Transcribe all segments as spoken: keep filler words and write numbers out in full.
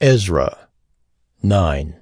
Ezra nine.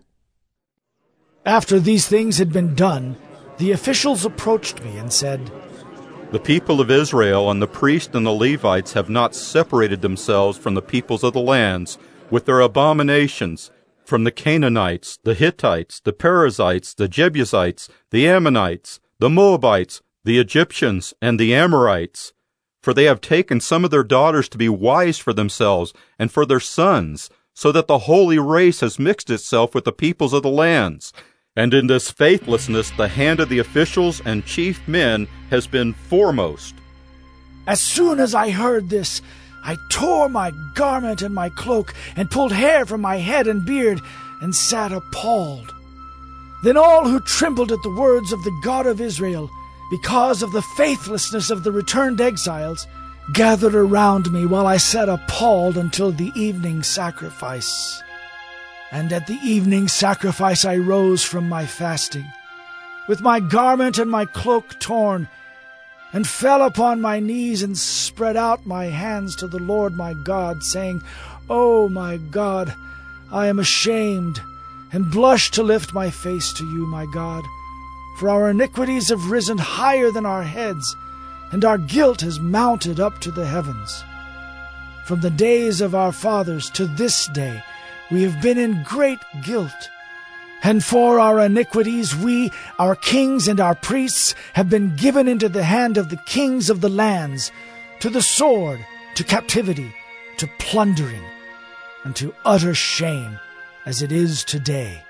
After these things had been done, the officials approached me and said, The people of Israel and the priests and the Levites have not separated themselves from the peoples of the lands with their abominations, from the Canaanites, the Hittites, the Perizzites, the Jebusites, the Ammonites, the Moabites, the Egyptians, and the Amorites. For they have taken some of their daughters to be wives for themselves and for their sons, so that the holy race has mixed itself with the peoples of the lands. And in this faithlessness the hand of the officials and chief men has been foremost. As soon as I heard this, I tore my garment and my cloak, and pulled hair from my head and beard, and sat appalled. Then all who trembled at the words of the God of Israel, because of the faithlessness of the returned exiles, gathered around me while I sat appalled until the evening sacrifice. And at the evening sacrifice I rose from my fasting, with my garment and my cloak torn, and fell upon my knees and spread out my hands to the Lord my God, saying, O my God, I am ashamed, and blush to lift my face to you, my God. For our iniquities have risen higher than our heads, and our guilt has mounted up to the heavens. From the days of our fathers to this day we have been in great guilt. And for our iniquities we, our kings and our priests, have been given into the hand of the kings of the lands, to the sword, to captivity, to plundering, and to utter shame, as it is today.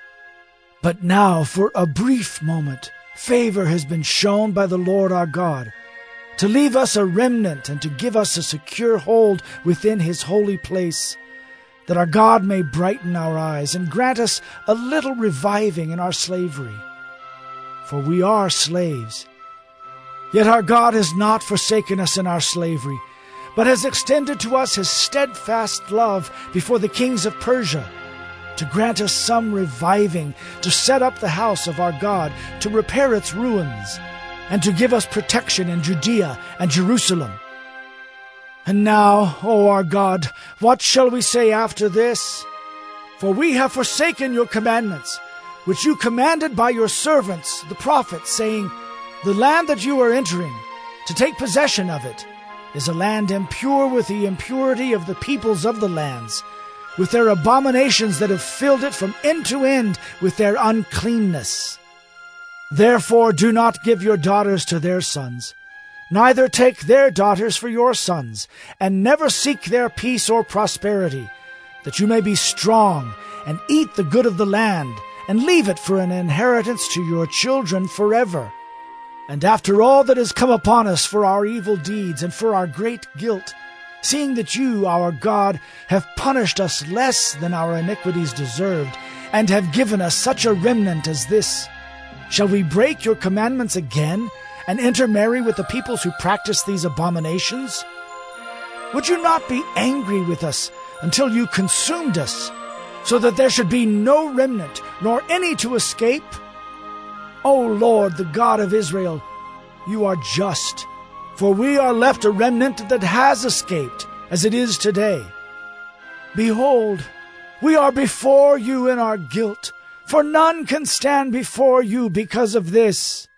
But now, for a brief moment, favor has been shown by the Lord our God, to leave us a remnant and to give us a secure hold within his holy place, that our God may brighten our eyes and grant us a little reviving in our slavery. For we are slaves. Yet our God has not forsaken us in our slavery, but has extended to us his steadfast love before the kings of Persia, to grant us some reviving, to set up the house of our God, to repair its ruins, and to give us protection in Judea and Jerusalem. And now, O our God, what shall we say after this? For we have forsaken your commandments, which you commanded by your servants, the prophets, saying, The land that you are entering, to take possession of it, is a land impure with the impurity of the peoples of the lands, with their abominations that have filled it from end to end with their uncleanness. Therefore do not give your daughters to their sons, neither take their daughters for your sons, and never seek their peace or prosperity, that you may be strong, and eat the good of the land, and leave it for an inheritance to your children forever. And after all that has come upon us for our evil deeds and for our great guilt, seeing that you, our God, have punished us less than our iniquities deserved, and have given us such a remnant as this, shall we break your commandments again, and intermarry with the peoples who practice these abominations? Would you not be angry with us until you consumed us, so that there should be no remnant, nor any to escape? O Lord, the God of Israel, you are just, for we are left a remnant that has escaped, as it is today. Behold, we are before you in our guilt, for none can stand before you because of this.